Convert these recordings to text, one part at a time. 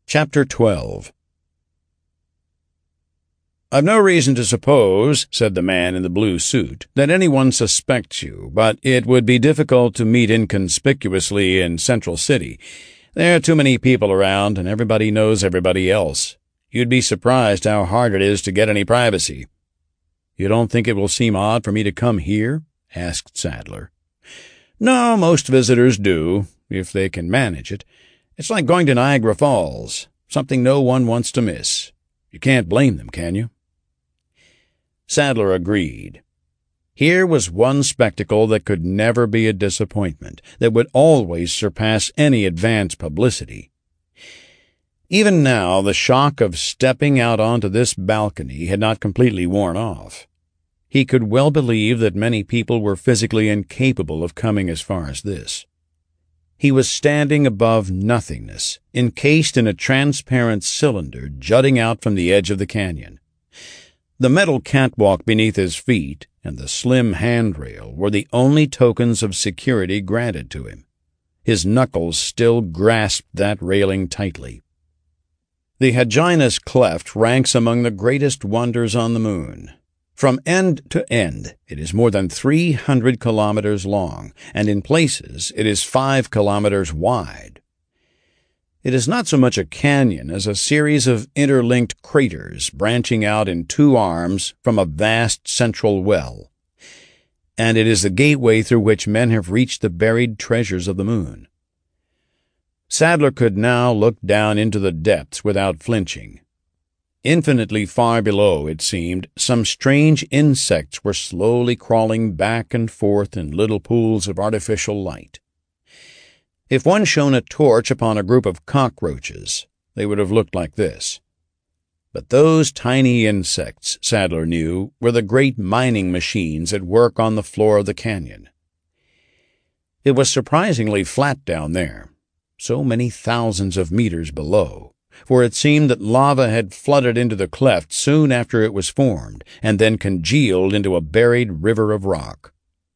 Chapter 12. "I've no reason to suppose," said the man in the blue suit, "that anyone suspects you, but it would be difficult to meet inconspicuously in Central City. There are too many people around, and everybody knows everybody else. You'd be surprised how hard it is to get any privacy." "You don't think it will seem odd for me to come here?" asked Sadler. "No, most visitors do, if they can manage it. It's like going to Niagara Falls, something no one wants to miss. You can't blame them, can you?" Sadler agreed. Here was one spectacle that could never be a disappointment, that would always surpass any advance publicity. Even now, the shock of stepping out onto this balcony had not completely worn off. He could well believe that many people were physically incapable of coming as far as this. He was standing above nothingness, encased in a transparent cylinder jutting out from the edge of the canyon. The metal catwalk beneath his feet and the slim handrail were the only tokens of security granted to him. His knuckles still grasped that railing tightly. The Hyginus Cleft ranks among the greatest wonders on the moon. From end to end, it is more than 300 kilometers long, and in places it is 5 kilometers wide. It is not so much a canyon as a series of interlinked craters branching out in two arms from a vast central well, and it is the gateway through which men have reached the buried treasures of the moon. Sadler could now look down into the depths without flinching. Infinitely far below, it seemed, some strange insects were slowly crawling back and forth in little pools of artificial light. If one shone a torch upon a group of cockroaches, they would have looked like this. But those tiny insects, Sadler knew, were the great mining machines at work on the floor of the canyon. It was surprisingly flat down there, so many thousands of meters below, for it seemed that lava had flooded into the cleft soon after it was formed, and then congealed into a buried river of rock.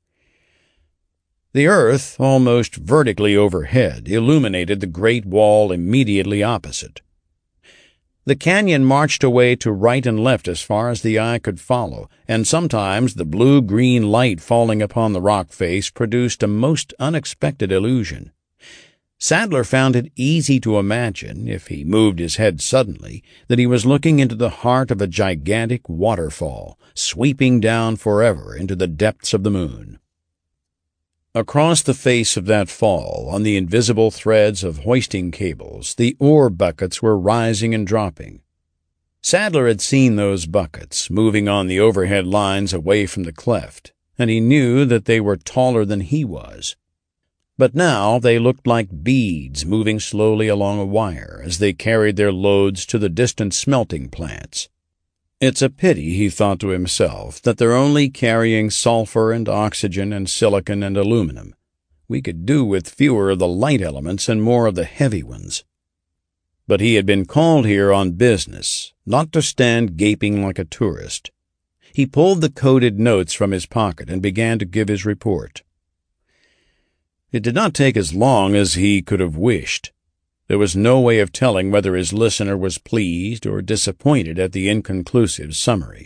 The earth, almost vertically overhead, illuminated the great wall immediately opposite. The canyon marched away to right and left as far as the eye could follow, and sometimes the blue-green light falling upon the rock face produced a most unexpected illusion. Sadler found it easy to imagine, if he moved his head suddenly, that he was looking into the heart of a gigantic waterfall, sweeping down forever into the depths of the moon. Across the face of that fall, on the invisible threads of hoisting cables, the ore buckets were rising and dropping. Sadler had seen those buckets moving on the overhead lines away from the cleft, and he knew that they were taller than he was. But now they looked like beads moving slowly along a wire as they carried their loads to the distant smelting plants. It's a pity, he thought to himself, that they're only carrying sulfur and oxygen and silicon and aluminum. We could do with fewer of the light elements and more of the heavy ones. But he had been called here on business, not to stand gaping like a tourist. He pulled the coded notes from his pocket and began to give his report. It did not take as long as he could have wished. There was no way of telling whether his listener was pleased or disappointed at the inconclusive summary.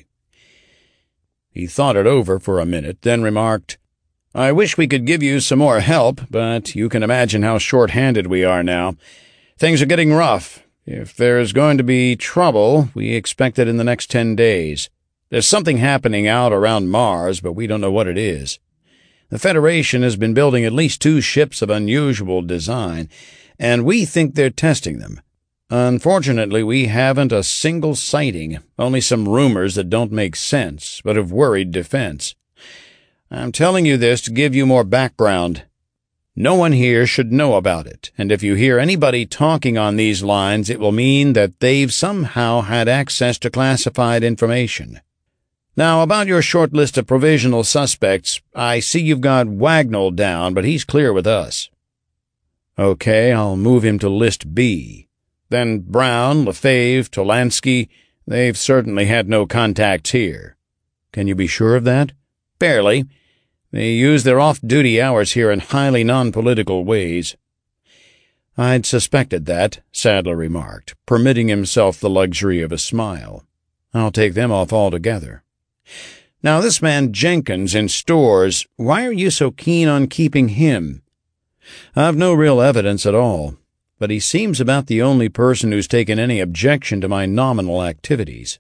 He thought it over for a minute, then remarked, "I wish we could give you some more help, but you can imagine how short-handed we are now. Things are getting rough. If there's going to be trouble, we expect it in the next 10 days. There's something happening out around Mars, but we don't know what it is. The Federation has been building at least 2 ships of unusual design, and we think they're testing them. Unfortunately, we haven't a single sighting, only some rumors that don't make sense, but have worried defense. I'm telling you this to give you more background. No one here should know about it, and if you hear anybody talking on these lines, it will mean that they've somehow had access to classified information. Now, about your short list of provisional suspects, I see you've got Wagnall down, but he's clear with us." "Okay, I'll move him to List B. Then Brown, Lefebvre, Tolansky, they've certainly had no contacts here." "Can you be sure of that?" "Barely. They use their off-duty hours here in highly non-political ways." "I'd suspected that," Sadler remarked, permitting himself the luxury of a smile. "I'll take them off altogether. Now, this man Jenkins in Storrs, why are you so keen on keeping him?" "I've no real evidence at all, but he seems about the only person who's taken any objection to my nominal activities."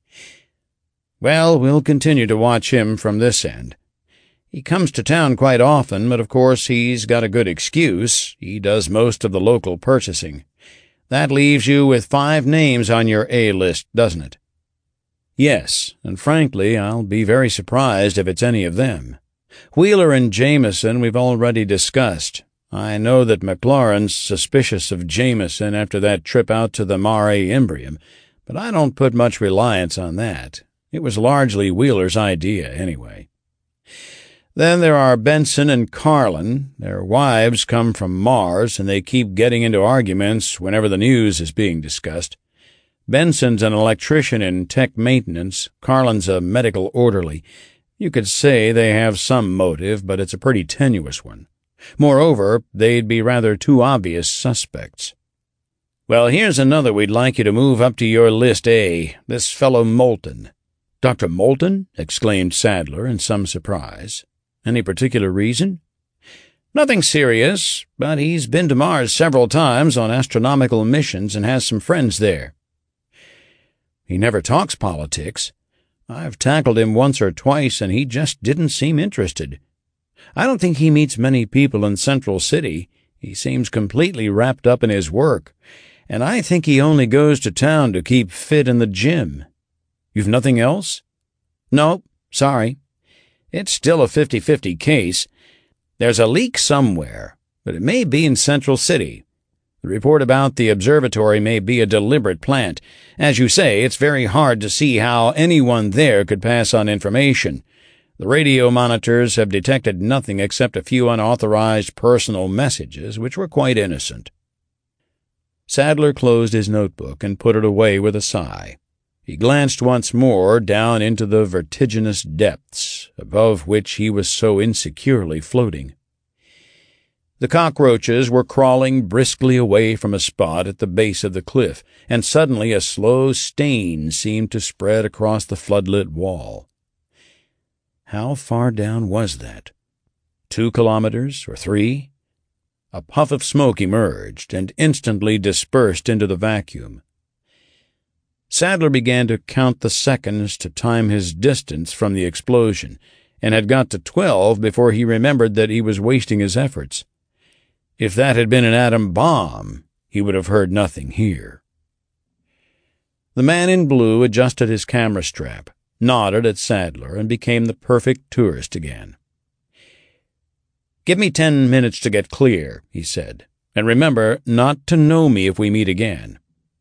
"Well, we'll continue to watch him from this end. He comes to town quite often, but of course he's got a good excuse. He does most of the local purchasing. That leaves you with 5 names on your A list, doesn't it?" "Yes, and frankly, I'll be very surprised if it's any of them. Wheeler and Jameson we've already discussed. I know that McLaurin's suspicious of Jameson after that trip out to the Mare Imbrium, but I don't put much reliance on that. It was largely Wheeler's idea, anyway. Then there are Benson and Carlin. Their wives come from Mars, and they keep getting into arguments whenever the news is being discussed. Benson's an electrician in tech maintenance. Carlin's a medical orderly. You could say they have some motive, but it's a pretty tenuous one. Moreover, they'd be rather too obvious suspects." "Well, here's another we'd like you to move up to your list A, this fellow Moulton." "Dr. Moulton?" exclaimed Sadler in some surprise. "Any particular reason?" "Nothing serious, but he's been to Mars several times on astronomical missions and has some friends there." "He never talks politics. I've tackled him once or twice, and he just didn't seem interested. I don't think he meets many people in Central City. He seems completely wrapped up in his work, and I think he only goes to town to keep fit in the gym." "You've nothing else?" "No, sorry. It's still a 50-50 case. There's a leak somewhere, but it may be in Central City. The report about the observatory may be a deliberate plant. As you say, it's very hard to see how anyone there could pass on information. The radio monitors have detected nothing except a few unauthorized personal messages, which were quite innocent." Sadler closed his notebook and put it away with a sigh. He glanced once more down into the vertiginous depths above which he was so insecurely floating. The cockroaches were crawling briskly away from a spot at the base of the cliff, and suddenly a slow stain seemed to spread across the floodlit wall. How far down was that? 2 kilometers or 3? A puff of smoke emerged and instantly dispersed into the vacuum. Sadler began to count the seconds to time his distance from the explosion, and had got to 12 before he remembered that he was wasting his efforts. If that had been an atom bomb, he would have heard nothing here. The man in blue adjusted his camera strap, nodded at Sadler, and became the perfect tourist again. "Give me 10 minutes to get clear," he said, "and remember not to know me if we meet again."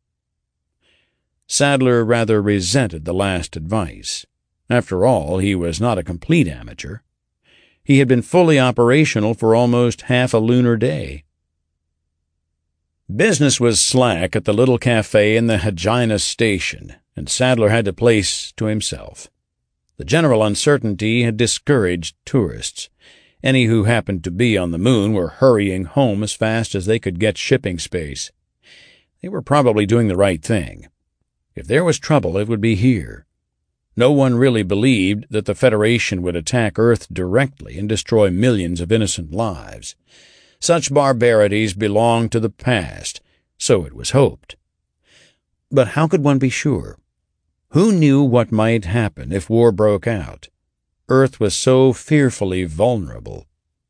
Sadler rather resented the last advice. After all, he was not a complete amateur. He had been fully operational for almost half a lunar day. Business was slack at the little cafe in the Hagina station, and Sadler had the place to himself. The general uncertainty had discouraged tourists. Any who happened to be on the moon were hurrying home as fast as they could get shipping space. They were probably doing the right thing. If there was trouble, it would be here. No one really believed that the Federation would attack Earth directly and destroy millions of innocent lives. Such barbarities belonged to the past, so it was hoped. But how could one be sure? Who knew what might happen if war broke out? Earth was so fearfully vulnerable.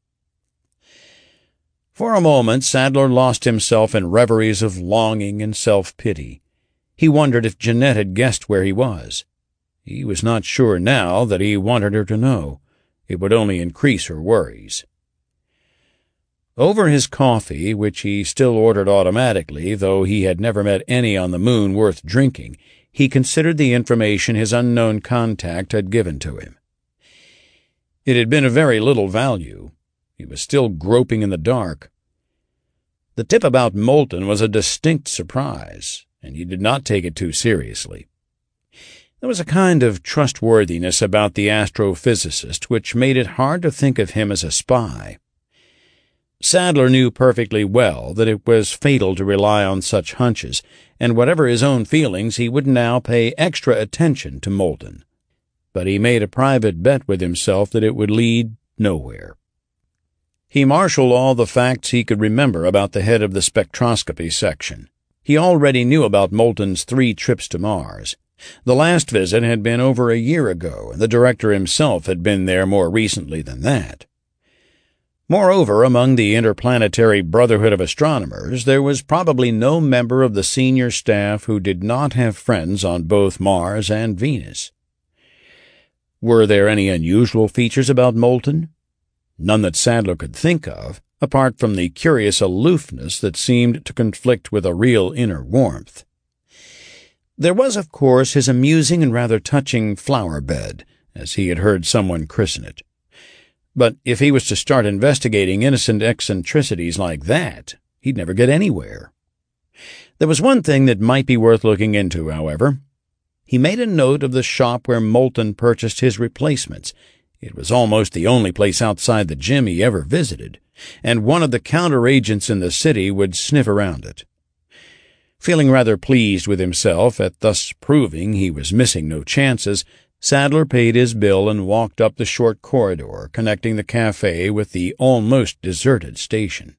For a moment, Sadler lost himself in reveries of longing and self-pity. He wondered if Jeanette had guessed where he was. He was not sure now that he wanted her to know. It would only increase her worries. Over his coffee, which he still ordered automatically, though he had never met any on the moon worth drinking, he considered the information his unknown contact had given to him. It had been of very little value. He was still groping in the dark. The tip about Moulton was a distinct surprise, and he did not take it too seriously. There was a kind of trustworthiness about the astrophysicist which made it hard to think of him as a spy. Sadler knew perfectly well that it was fatal to rely on such hunches, and whatever his own feelings, he would now pay extra attention to Moulton. But he made a private bet with himself that it would lead nowhere. He marshaled all the facts he could remember about the head of the spectroscopy section. He already knew about Moulton's 3 trips to Mars. The last visit had been over a year ago, and the director himself had been there more recently than that. Moreover, among the Interplanetary Brotherhood of Astronomers, there was probably no member of the senior staff who did not have friends on both Mars and Venus. Were there any unusual features about Moulton? None that Sadler could think of, apart from the curious aloofness that seemed to conflict with a real inner warmth. There was, of course, his amusing and rather touching flower bed, as he had heard someone christen it. But if he was to start investigating innocent eccentricities like that, he'd never get anywhere. There was one thing that might be worth looking into, however. He made a note of the shop where Moulton purchased his replacements. It was almost the only place outside the gym he ever visited, and one of the counter-agents in the city would sniff around it. Feeling rather pleased with himself at thus proving he was missing no chances, Sadler paid his bill and walked up the short corridor connecting the cafe with the almost deserted station.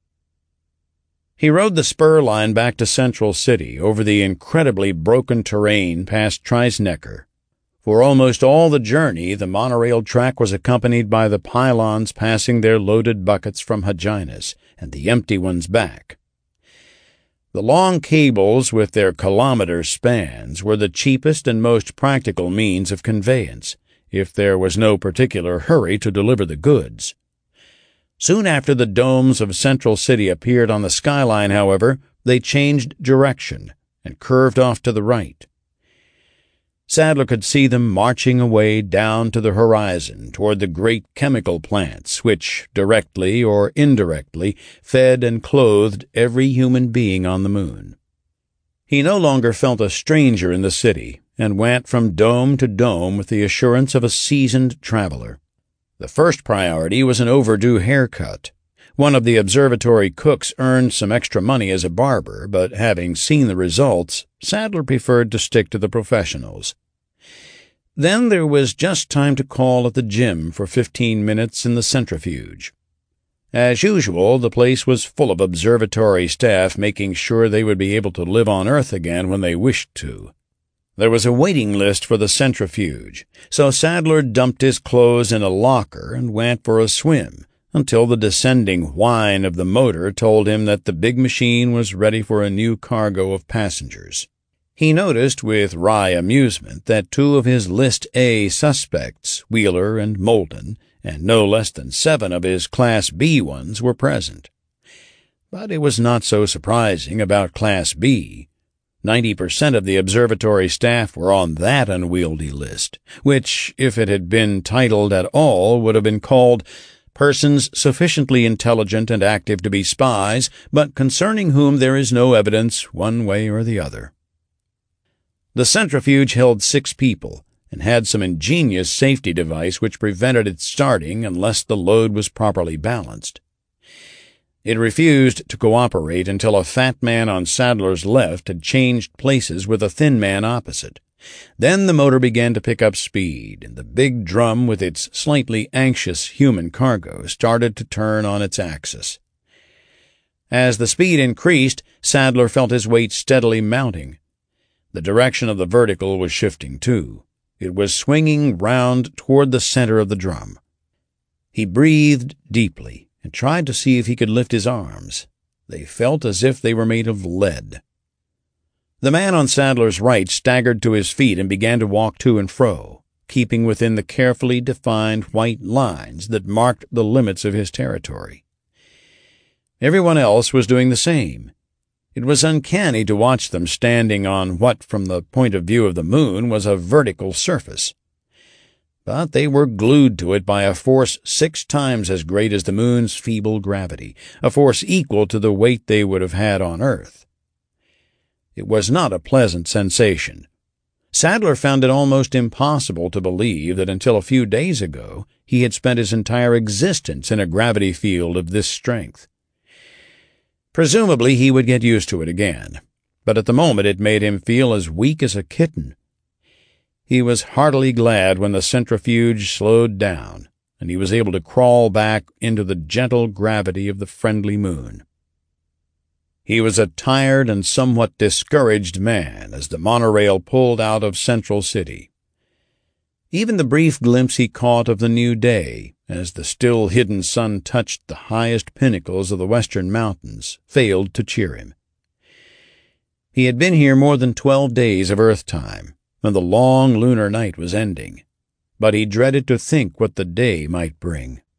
He rode the spur line back to Central City over the incredibly broken terrain past Treisnecker. For almost all the journey, the monorail track was accompanied by the pylons passing their loaded buckets from Hyginus and the empty ones back. The long cables with their kilometer spans were the cheapest and most practical means of conveyance, if there was no particular hurry to deliver the goods. Soon after the domes of Central City appeared on the skyline, however, they changed direction and curved off to the right. Sadler could see them marching away down to the horizon toward the great chemical plants which, directly or indirectly, fed and clothed every human being on the moon. He no longer felt a stranger in the city and went from dome to dome with the assurance of a seasoned traveler. The first priority was an overdue haircut. One of the observatory cooks earned some extra money as a barber, but having seen the results, Sadler preferred to stick to the professionals. Then there was just time to call at the gym for 15 minutes in the centrifuge. As usual, the place was full of observatory staff making sure they would be able to live on Earth again when they wished to. There was a waiting list for the centrifuge, so Sadler dumped his clothes in a locker and went for a swim until the descending whine of the motor told him that the big machine was ready for a new cargo of passengers. He noticed with wry amusement that 2 of his List A suspects, Wheeler and Moulton, and no less than 7 of his Class B ones were present. But it was not so surprising about Class B. 90% of the observatory staff were on that unwieldy list, which, if it had been titled at all, would have been called persons sufficiently intelligent and active to be spies, but concerning whom there is no evidence one way or the other. The centrifuge held 6 people and had some ingenious safety device which prevented its starting unless the load was properly balanced. It refused to cooperate until a fat man on Sadler's left had changed places with a thin man opposite. Then the motor began to pick up speed, and the big drum with its slightly anxious human cargo started to turn on its axis. As the speed increased, Sadler felt his weight steadily mounting. The direction of the vertical was shifting, too. It was swinging round toward the center of the drum. He breathed deeply and tried to see if he could lift his arms. They felt as if they were made of lead. The man on Sadler's right staggered to his feet and began to walk to and fro, keeping within the carefully defined white lines that marked the limits of his territory. Everyone else was doing the same. It was uncanny to watch them standing on what, from the point of view of the moon, was a vertical surface. But they were glued to it by a force 6 times as great as the moon's feeble gravity, a force equal to the weight they would have had on Earth. It was not a pleasant sensation. Sadler found it almost impossible to believe that until a few days ago he had spent his entire existence in a gravity field of this strength. Presumably he would get used to it again, but at the moment it made him feel as weak as a kitten. He was heartily glad when the centrifuge slowed down and he was able to crawl back into the gentle gravity of the friendly moon. He was a tired and somewhat discouraged man as the monorail pulled out of Central City. Even the brief glimpse he caught of the new day, as the still hidden sun touched the highest pinnacles of the western mountains, failed to cheer him. He had been here more than 12 days of Earth time, and the long lunar night was ending, but he dreaded to think what the day might bring.